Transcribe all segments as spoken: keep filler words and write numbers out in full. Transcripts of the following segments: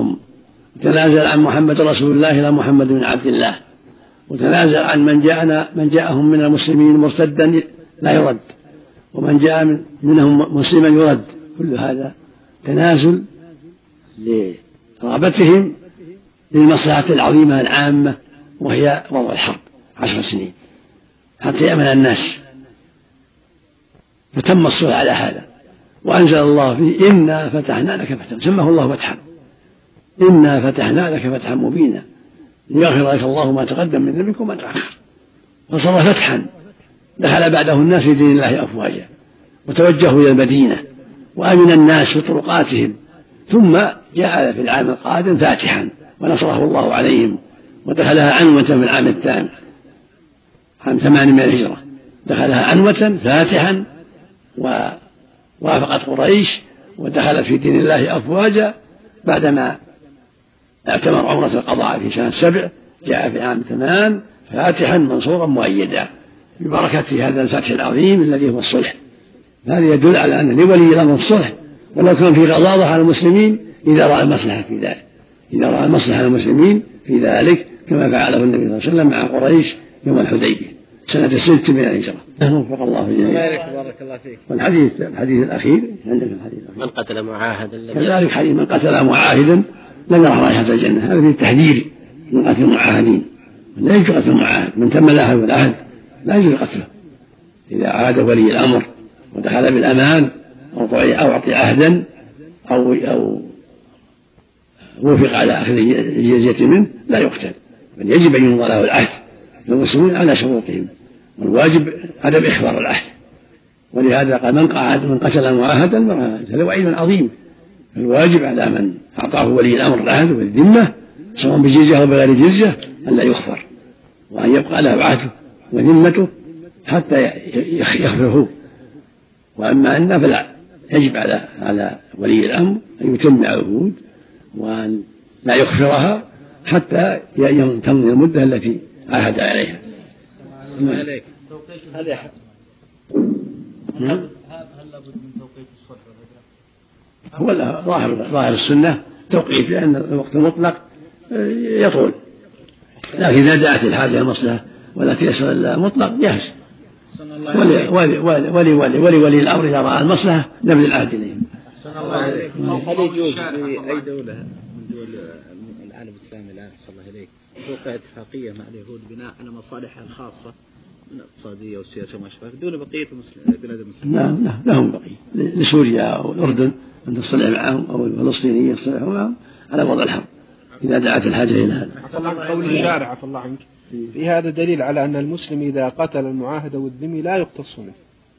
لهم، وتنازل عن محمد رسول الله إلى محمد بن عبد الله، وتنازل عن من جاءنا من جاءهم من المسلمين مرتدا لا يرد، ومن جاء منهم مسلما يرد. كل هذا تنازل لرغبتهم للمصلحة العظيمة العامة، وهي وضع الحرب عشر سنين حتى يأمن الناس، فتم الصلح على هذا. وأنزل الله فيه إنا فتحنا لك فتحا، سماه الله فتحا، إنا فتحنا لك فتحا مبينا ليغفر لك الله ما تقدم من ذنبك وما تأخر. فصار فتحا دخل بعده الناس في دين الله أفواجا، وتوجهوا إلى المدينة وأمن الناس في طرقاتهم. ثم جاء في العام القادم فاتحا ونصره الله عليهم، ودخلها عنوة في العام الثامن عام ثمان من الهجرة، دخلها عنوة فاتحا ووافقت قريش ودخلت في دين الله أفواجا. بعدما اعتمر عمرة القضاء في سنة سبع جاء في عام ثمان فاتحا منصورا مؤيدا ببركة هذا الفتح العظيم الذي هو الصلح. هذا يدل على أن لولي الأمر الصلح، ولو كان في غضاضة على المسلمين إذا رأى المصلحة في ذلك، إذا رأى المصلحة على المسلمين في ذلك، كما فعله النبي صلى الله عليه وسلم مع قريش يوم الحديبية سنة الست من الهجرة. وفق الله الجميع. بارك الله فيك. والحديث الحديث الأخير عندك الحديث الأخير من قتل معاهدا كذلك حديث من قتل معاهدا لم يرى رائحة الجنة. هذا في التحذير من قتل المعاهدين، لا يجوز قتل المعاهد، من تم له العهد لا يجوز قتله. إذا عاد ولي الأمر ودخل بالأمان أو أعطي عهدا أو أو وفق على أخذ الجزية منه لا يقتل، بل يجب أن يمضى له العهد للمسلمين على شروطهم، والواجب عدم إخبار العهد. ولهذا قال من قعد من قتل معاهدا هذا وعيد عظيم. الواجب على من أعطاه ولي الأمر العهد والذمة سواء بجزية أو بغير جزية أن لا يخبر، وأن يبقى له عهده وذمته حتى يخبره. وأما أن فلا، يجب على على ولي الأمر أن يتم عهود وأن لا يخفرها حتى تمضي المدة التي عاهد عليها. هل لابد من توقيت الصلح والهجرة؟ هو ظاهر ظاهر السنة توقيت، لأن الوقت المطلق يطول، لكن إذا دعت الحاجة المصلحة ولا تيسر المطلق جاهز. ولي ولي ولي ولي ولي ولي الأمر إذا رأى المصلحة نبذ العهد إليهم. هل يجوز في أي دولة من دول العالم الإسلامي الآن صلى الله عليه توقع اتفاقية مع اليهود بناء على مصالحها الخاصة من الاقتصادية والسياسة وما شابه دون بقية بلاد المسلمين؟ لا لا لهم بقية، لسوريا أو الأردن أن تصلح معهم أو الفلسطينيين يصلحوا معهم على وضع الحرب إذا دعت الحاجة إلى هذا. قول الشارع عفى الله عنك في هذا دليل على أن المسلم إذا قتل المعاهد والذمي لا يقتص منه،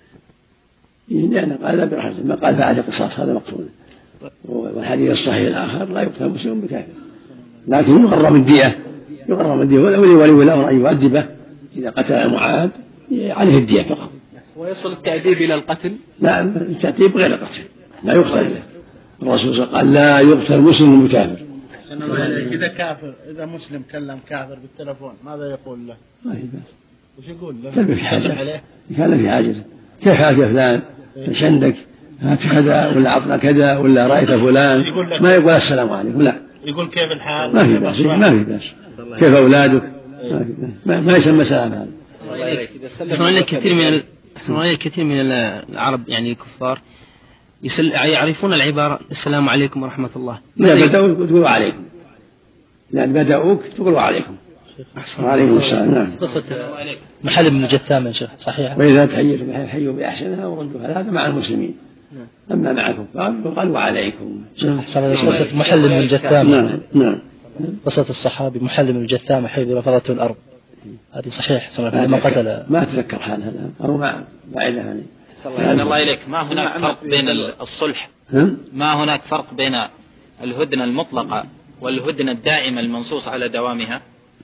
لأن قال لا برحمة ما قال فعل قصاص، هذا مقصود. والحديث الصحيح الآخر لا يقتل مسلم بكافر، لكن يغرم الدية، يغرم الدية ولي ولي الأمر أن يؤدبه إذا قتل المعاهد عليه الدية فقط. ويصل التأديب إلى القتل؟ لا، التأديب غير القتل، لا يقتل به. الرسول صلى الله عليه وسلم قال لا يقتل مسلم بكافر. إذا كافر إذا مسلم كلم كافر بالتلفون ماذا يقول له؟ ما في بأس. وش يقول له؟ كان في حاجة، كان في حاجة، كيف حالك يا فلان؟ ايش عندك؟ هات كذا ولا عطنا كذا ولا رأيت فلان، ما يقول السلام عليكم، لا يقول كيف الحال؟ ما في بأس، ما في بأس. كيف أولادك؟ ما, ما يسمى سلام هذا. أحسن عليك كثير من أحسن عليك كثير من العرب يعني الكفار يسل... يعرفون العبارة السلام عليكم ورحمة الله. لا بدأوك تقولوا عليكم، لا بدأوك تقولوا عليكم. وعليكم السلام. نعم. قصة محل من الجثامة يا شيخ صحيح. وإذا تحيوا حيوا بأحسنها وردوها، هذا مع المسلمين. أما مع الكفار يقال وعليكم. قصة محل من الجثامة. نعم نعم. قصة الصحابي محل من الجثامة حيث رفضته الأرض، هذه صحيح لما قتل. ما أتذكر حال هذا أو ما بعيدة عني. أحسن الله إليك. ما هناك فرق بين الصلح؟ ما هناك فرق بين الهدنة المطلقة والهدنة الدائمة المنصوص على دوامها؟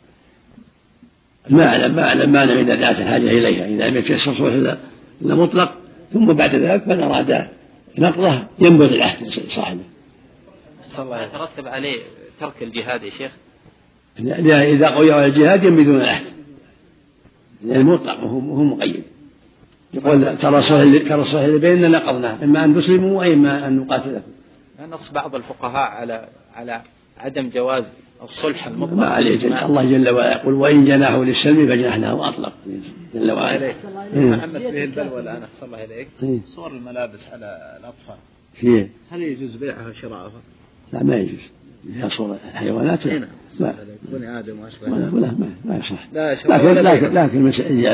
ما أعلم ما أعلم ما أعلم إذا دعت الحاجة إليها، إذا لم يتيسر صلح إلا مطلق ثم بعد ذلك من أراد نقضه ينبذ العهد لصاحبه. ما يترتب عليه ترك الجهاد يا شيخ؟ إذا قوي على الجهاد ينبذون العهد، المطلق وهو مقيد. يقول ترى الصلح اللي بيننا نقضناه، إما أن تسلموا وإما أن نقاتلكم. نص بعض الفقهاء على على عدم جواز الصلح المطلق. ما عليه الله جل وعلا يقول وإن جناحوا للسلم فجناح له وأطلق جل وعلا. محمد فيه البلوى الآن أحسن الله إليك صور الملابس على الأطفال فيه هل يجوز بيعها وشراءها؟ لا ما يجوز فيها صور حيوانات لا بني آدم وأشبه لا ما ما يصح. لا لكن لكن لكن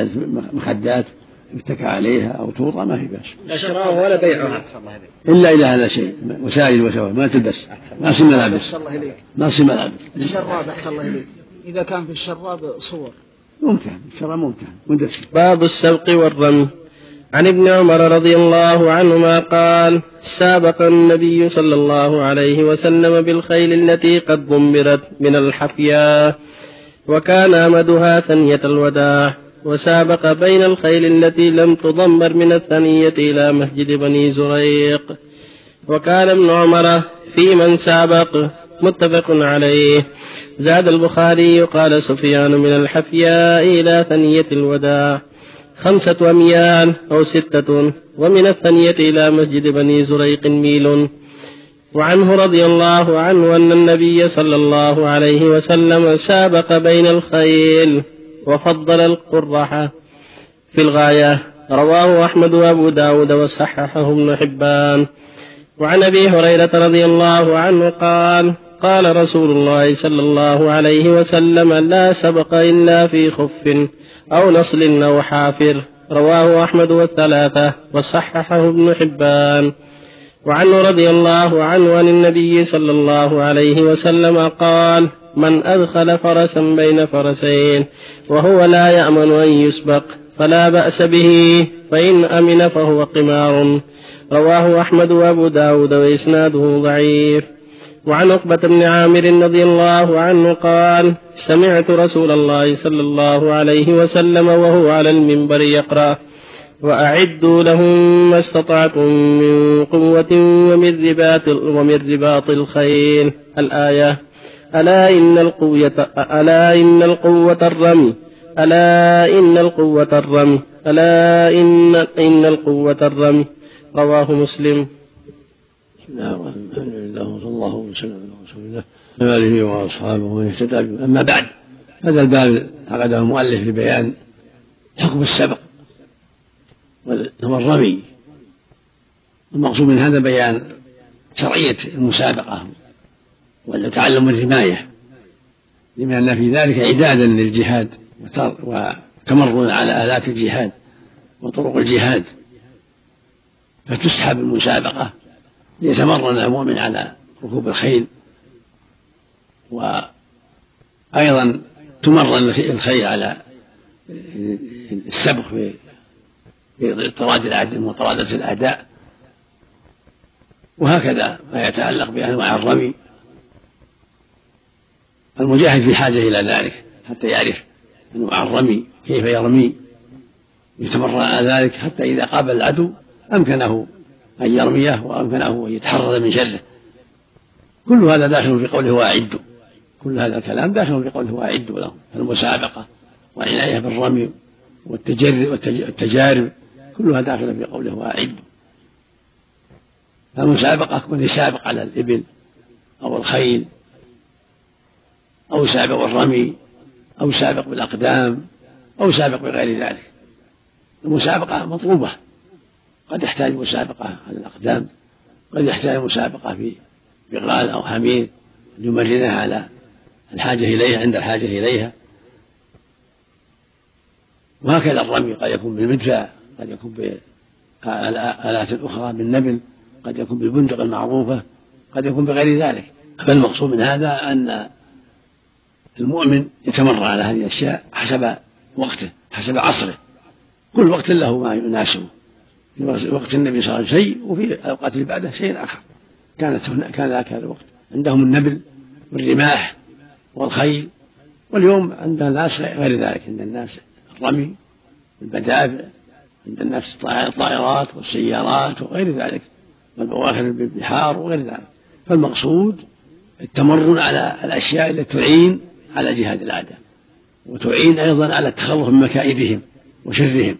مخدات يتكى عليها أو توضع ما في بأس. لا شراءها ولا بيعها أحسن الله إليك إلا إلى هذا الشيء وسائل وسوى ما تلبس ما تصير ملابس ما تصير ملابس. الشراب أحسن الله إليك إذا كان في الشراب صور ممتع الشراب ممتع مندسر. باب السبق والرمي. عن ابن عمر رضي الله عنهما قال سابق النبي صلى الله عليه وسلم بالخيل التي قد ضمرت من الحفياء وكان أمدها ثنية الوداع وسابق بين الخيل التي لم تضمر من الثنية إلى مسجد بني زريق. وكان ابن عمر في من سابق متفق عليه. زاد البخاري قال سفيان من الحفياء إلى ثنية الوداع خمسة أميال أو ستة ومن الثنية إلى مسجد بني زريق ميل. وعنه رضي الله عنه أن النبي صلى الله عليه وسلم سابق بين الخيل وفضل القرحة في الغاية. رواه أحمد وأبو داود وصححه ابن حبان. وعن أبي هريرة رضي الله عنه قال قال رسول الله صلى الله عليه وسلم لا سبق إلا في خف أو نصل أو حافر. رواه أحمد والثلاثة وصححه ابن حبان. وعنه رضي الله عنه عن النبي صلى الله عليه وسلم قال من أدخل فرسا بين فرسين وهو لا يأمن أن يسبق فلا بأس به فإن أمن فهو قمار. رواه أحمد وأبو داود وإسناده ضعيف. وعن عقبة بن عامر رضي الله عنه قال سمعت رسول الله صلى الله عليه وسلم وهو على المنبر يقرأ وأعدوا لهم ما استطعتم من قوة ومن رباط, ومن رباط الخيل الآية. ألا إن القوة ألا إن القوة الرمي ألا إن القوة الرمي ألا إن إن القوة الرمي. رواه مسلم. الحمد لله وصلى الله وسلم على رسول الله وعلى آله وأصحابه ومن اهتدى به. أما بعد هذا الباب عقده المؤلف لبيان حكم السبق هو الرمي. المقصود من هذا بيان شرعية المسابقة وتعلم الرماية لأن في ذلك إعدادا للجهاد وتمرن على آلات الجهاد وطرق الجهاد فتسحب المسابقة ليتمرن المؤمن على ركوب الخيل وأيضا تمرن الخيل على السبق في طراد الأعداء وطرادة الأعداء. وهكذا ما يتعلق بأنواع الرمي المجاهد في حاجة إلى ذلك حتى يعرف أنواع الرمي كيف يرمي يتمرن على ذلك حتى إذا قابل العدو أمكنه أن يرميه وأمكنه أن يتحرز من شره. كل هذا داخل في قوله وأعدوا. كل هذا الكلام داخل في قوله وأعدوا لهم. المسابقة والعناية بالرمي والتجارب كلها داخلة في قوله وأعدوا. فالمسابقة كون يسابق على الإبل أو الخيل أو سابق بالرمي أو سابق بالأقدام أو سابق بغير ذلك. المسابقة مطلوبة. قد يحتاج مسابقة على الأقدام قد يحتاج مسابقة في بغال أو حمير يمرنها على الحاجة إليها عند الحاجة إليها. وهكذا الرمي قد يكون بالمدفع قد يكون بآلات أخرى بالنبل قد يكون بالبندق المعروفة قد يكون بغير ذلك. فالمقصود من هذا أن المؤمن يتمرن على هذه الأشياء حسب وقته حسب عصره. كل وقت له ما يناسبه. في وقت النبي صلى الله عليه وسلم شيء وفي الأوقات اللي بعده شيء آخر. كانت كان ذاك الوقت عندهم النبل والرماح والخيل. واليوم عند الناس غير ذلك. عند الناس الرمي والمدافع عند الناس الطائرات والسيارات وغير ذلك والبواخر بالبحار وغير ذلك. فالمقصود التمرن على الأشياء التي تعين على جهاد الأعداء وتعين أيضا على التخلص من مكائدهم وشرهم.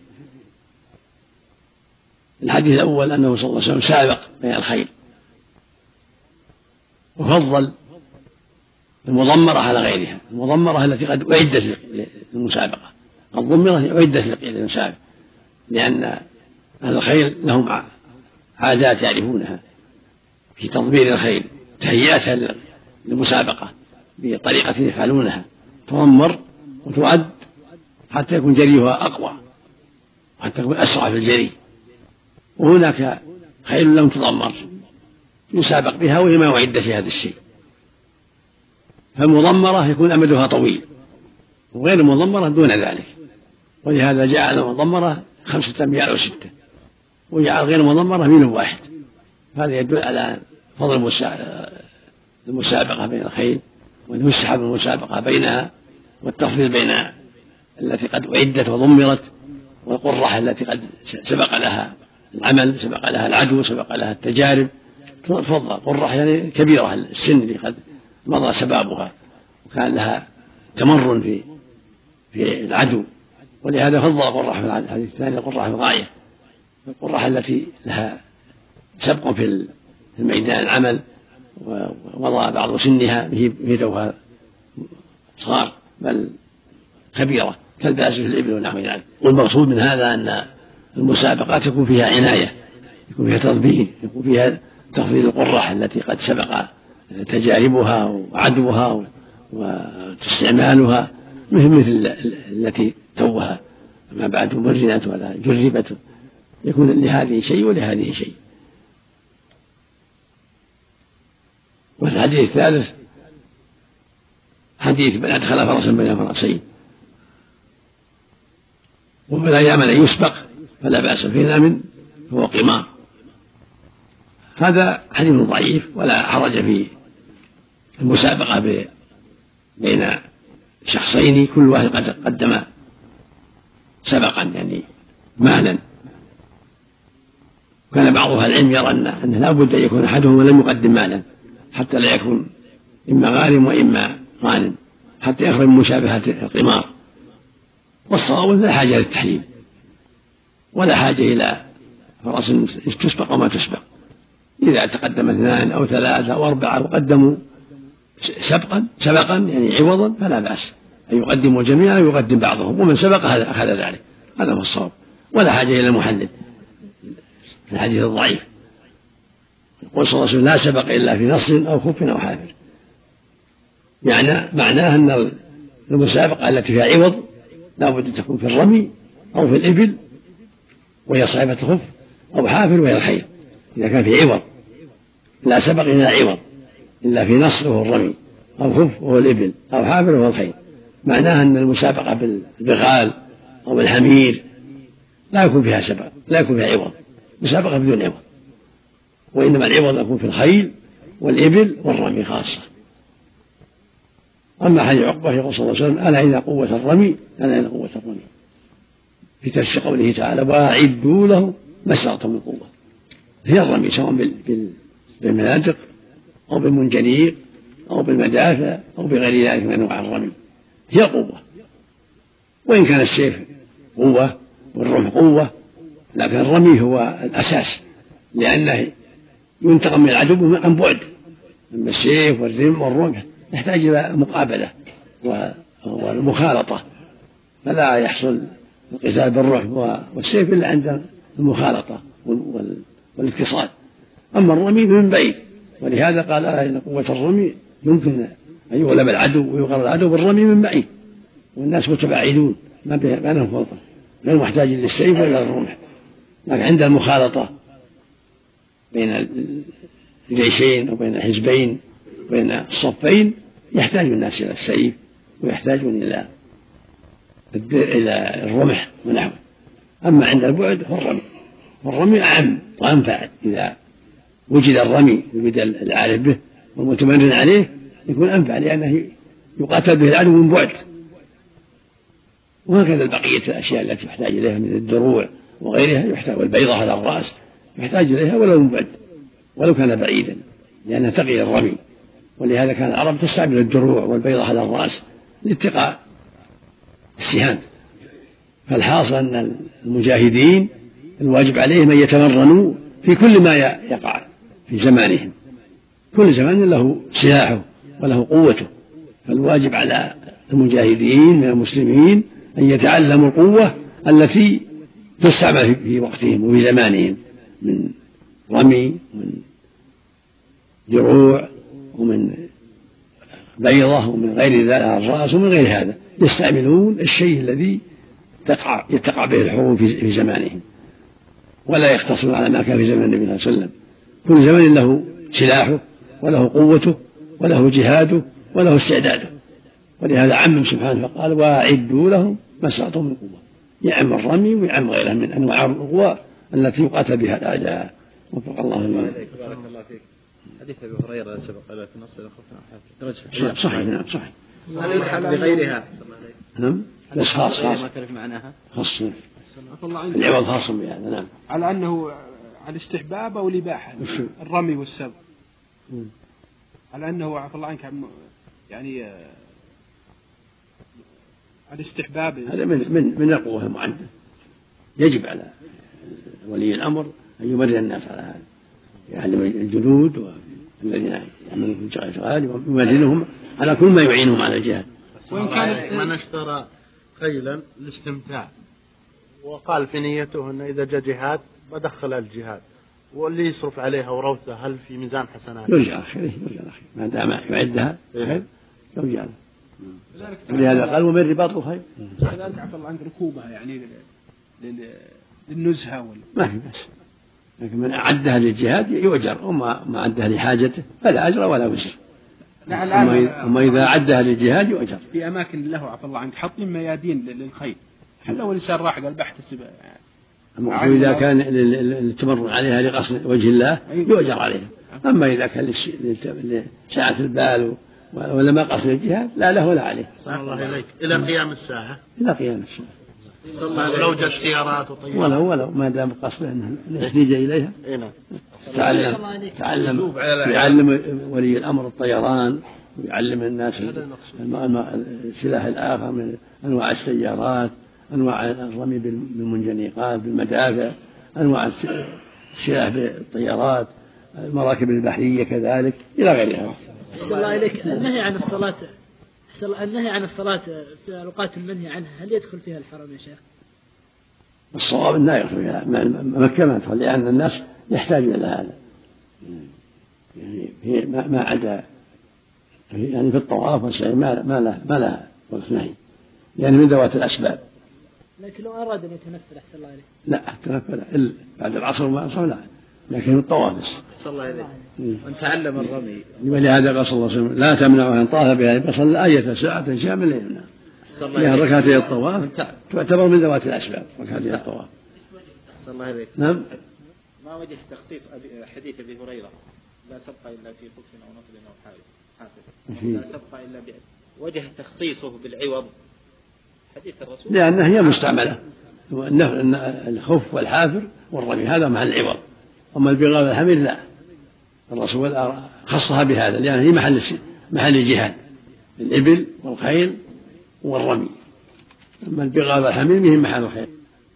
الحديث الأول أنه صلى الله عليه وسلم سابق بين الخيل وفضل المضمرة على غيرها، المضمرة التي قد أعدت للمسابقة، الضمرة أعدت للمسابقة، لأن أهل الخيل لهم عادات يعرفونها في تضمير الخيل، تهيئتها للمسابقة بطريقة يفعلونها، تضمر وتعد حتى يكون جريها أقوى، حتى يكون أسرع في الجري. وهناك خيل لم تضمر يسابق بها وهي ما أعدت لهذا الشيء، فالمضمرة يكون أمدها طويل، وغير المضمرة دون ذلك، ولهذا جعل المضمرة خمسة أميال أو ستة، وجعل غير المضمرة ميل واحد. هذا يدل على فضل المسابقة بين الخيل، وأنه يسحب المسابقة بينها، والتفضيل بين التي قد أعدت وضمرت والقرح التي قد سبق لها العمل، سبق لها العدو، سبق لها التجارب. تفضل قرح يعني كبيرة السن اللي قد مضى شبابها وكان لها تمرن في في العدو، ولهذا فضل قرح في الحديث الثاني قرح الغاية، القرح التي لها سبق في الميدان العمل ومضى بعض سنها به توها صغار بل كبيرة كالباس في الإبل ونحو ذلك. والمقصود من هذا أن المسابقات يكون فيها عناية، يكون فيها تضبيط، يكون فيها تفضيل القرح التي قد سبق تجاربها وعدوها واستعمالها، مثل مثل التي توها ما بعد مرنت ولا جربت، يكون لهذه شيء ولهذه شيء. والحديث الثالث حديث من أدخل فرسا بين فرسين ومن أيام أن يسبق فلا بأس فيه من فهو قمار. هذا حديث ضعيف، ولا حرج في المسابقة بين شخصين كل واحد قد قدم سبقا يعني مالا. كان بعض أهل العلم يرى أنه لا بد أن يكون أحدهما لم يقدم مالا حتى لا يكون إما غارم وإما غانم، حتى يخرج من مشابهة القمار. والصواب لا حاجة للتحليل ولا حاجة إلى فرس تسبق وما تسبق. إذا تقدم اثنان أو ثلاثة أو أربعة وقدموا سبقا سبقا يعني عوضا فلا بأس أن يقدموا جميعا ويقدم بعضهم، ومن سبق هذا أخذ ذلك، هذا هو الصواب، ولا حاجة إلى المحلل في الحديث الضعيف. يقول صلى الله عليه وسلم لا سبق إلا في نص أو خف أو حافر، يعني معناه أن المسابقة التي فيها عوض لا بد أن تكون في الرمي أو في الإبل وهي صاحبة الخف، أو حافر وهي الخيل. إذا كان في عوض لا سبق إلا عوض إلا في نص وهو الرمي، أو خف وهو الإبل، أو حافر وهو الخيل، معناها أن المسابقة بالبغال أو بالحمير لا يكون فيها سبق، لا يكون فيها عوض، مسابقة بدون عوض، وإنما العوض يكون في الخيل والإبل والرمي خاصة. أما حديث عقبة يقول صلى الله عليه وسلم ألا إن قوة الرمي ألا إن قوة الرمي، في تفسير قوله تعالى وأعدوا له ما استطعتم من قوة. هي الرمي سواء بالمناطق أو بالمنجنيق أو بالمدافع أو بغير ذلك من أنواع الرمي، هي قوة. وإن كان السيف قوة والرمح قوة، لكن الرمي هو الأساس، لأنه ينتقم من العدو عن بعد. أما السيف والرم والرمح يحتاج إلى مقابلة والمخالطة، فلا يحصل القتال بالرمح والسيف إلا عند المخالطة والاتصال. أما الرمي من بعيد، ولهذا قال إن قوة الرمي يمكن أن يغلب العدو ويغلب العدو بالرمي من بعيد، والناس متباعدون ما بينهم فرق، غير محتاج للسيف ولا الرمح. لكن عند المخالطة بين الجيشين أو بين الحزبين بين الصفين يحتاج الناس إلى السيف ويحتاجون إلى إلى الرمح ونحوه. أما عند البعد فالرمي، والرمي أعم وأنفع. إذا وجد الرمي وجد العارف به والمتمرن عليه يكون أنفع، لأنه يقاتل به العدو من بعد. وهكذا بقية الأشياء التي يحتاج إليها من الدروع وغيرها، يحتاج البيضة على الرأس يحتاج إليها ولو من بعد ولو كان بعيدا، لأنها تقي الرمي. ولهذا كان العرب تستعمل الدروع والبيضة على الرأس لاتقاء السهام. فالحاصل أن المجاهدين الواجب عليهم أن يتمرنوا في كل ما يقع في زمانهم، كل زمان له سلاحه وله قوته فالواجب على المجاهدين من المسلمين أن يتعلموا القوة التي تستعمل في وقتهم وفي زمانهم من رمي ومن دروع ومن بيضة ومن غير ذلك الرأس ومن غير هذا، يستعملون الشيء الذي تقع يتقع به الحروب في زمانهم، ولا يقتصرون على ما كان في زمن النبي صلى الله عليه وسلم. كل زمن له سلاحه وله قوته وله جهاده وله استعداده، ولهذا عمم سبحانه فقال واعدوا لهم ما استطعتم من قوة، يعم الرمي ويعم غيره من أنواع القوى التي يقاتل بها الأعداء. وفق الله جميعا. بارك الله فيك. حديث أبي هريرة سبق في نص الخوف. صحيح نعم صحيح. بغيرها. نعم بس خاص خاص. ما تعرف معناها. خاص. العوض خاص بهذا. نعم. على أنه على الاستحباب أو الإباحة الرمي والسب. على أنه عفى الله عنك يعني الاستحباب. هذا من من من القوة المعدة. يجب على ولي الأمر أن يمرن الناس على هذا، يعلم الجنود والذين يعملون في الجهاد ويمرنهم على كل ما يعينهم على الجهاد. وإن كان من اشترى خيلا للاستمتاع وقال في نيته أن إذا جاء جهاد بدخل الجهاد، واللي يصرف عليها وروثه هل في ميزان حسنات؟ يرجع خيره يرجع خير ما دام يعدها خير يرجع له. لهذا قال ومن رباط الخيل. كذلك عفى الله عنك ركوبها يعني للنزهة وال... ما في بس، لكن من أعدها للجهاد يؤجر، وما ما أعدها لحاجته فلا أجر ولا وزر. أما إذا أعدها للجهاد يؤجر. في أماكن له عفى الله عنك حاطين ميادين للخيل، لو الإنسان راح قال بحتسب. إذا كان التمرن عليها لقصد وجه الله يؤجر عليها، أما إذا كان لساعة البال ولا ما قصد الجهاد لا له ولا عليه. صلى الله عليك إلى قيام الساعة. إلى قيام الساعة. لو جت سيارات وطيارات ولو ولو ما دام قصده أن يحتاج إليها. تعلم تعلم يعلم ولي الأمر الطيران ويعلم الناس السلاح الآخر من أنواع السيارات، أنواع الرمي بالمنجنيقات بالمدافع، أنواع السلاح بالطيارات، المراكب البحرية كذلك إلى غيرها. الله عليك. النهي عن الصلاة النهي عن الصلاة في الأوقات المنهي عنها هل يدخل فيها الحرم يا شيخ؟ الصواب لا يدخل فيها، مكة ما تدخل، لأن الناس يحتاجون إلى هذا. يعني ما عدا يعني في الطواف والسعي ما ما له ما له وقت نهي، يعني من ذوات الأسباب. لكن لو أراد أن يتنفل أحسن الله عليه. لا تنفل إلا بعد العصر وما العصر لا، لكن الطواف بس. صلى الله عليه وسلم تعلم الرمي. ولهذا قال صلى الله عليه وسلم لا تمنعوا أن طاف بها فصلى آية ساعة شامل ليلنا. لأن ركعتي الطواف تعتبر من ذوات الأسباب ركعتي الطواف. صلى الله عليه. نعم. ما وجه تخصيص حديث أبي هريرة لا سبق إلا في خف أو نصل أو حافظ لا سبق إلا ب وجه تخصيصه بالعوض حديث الرسول لأنها هي مستعملة، الخف والحافر والرمي هذا مع العوض، أما البغال والحمير لا، الرسول خصها بهذا لأن هي محل محل الجهاد، الإبل والخيل والرمي، أما البغال والحمير بهم محل الخيل.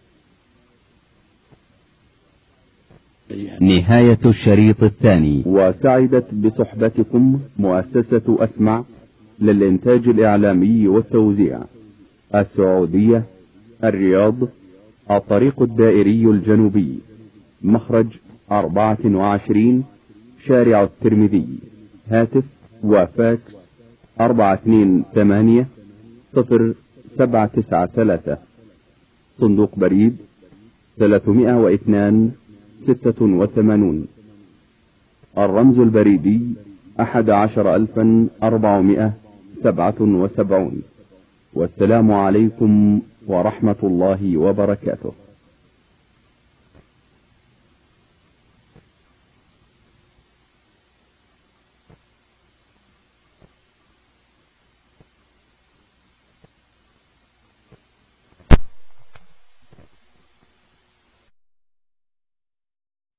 نهاية الشريط الثاني. وسعدت بصحبتكم مؤسسة أسمع للإنتاج الإعلامي والتوزيع، السعودية، الرياض، الطريق الدائري الجنوبي، مخرج أربعة وعشرين، شارع الترمذي، هاتف وفاكس أربعة اثنين ثمانية صفر سبعة تسعة ثلاثة، صندوق بريد ثلاثمائة واثنان ستة وثمانون، الرمز البريدي أحد عشر ألفا أربعمائة سبعة وسبعون. والسلام عليكم ورحمة الله وبركاته.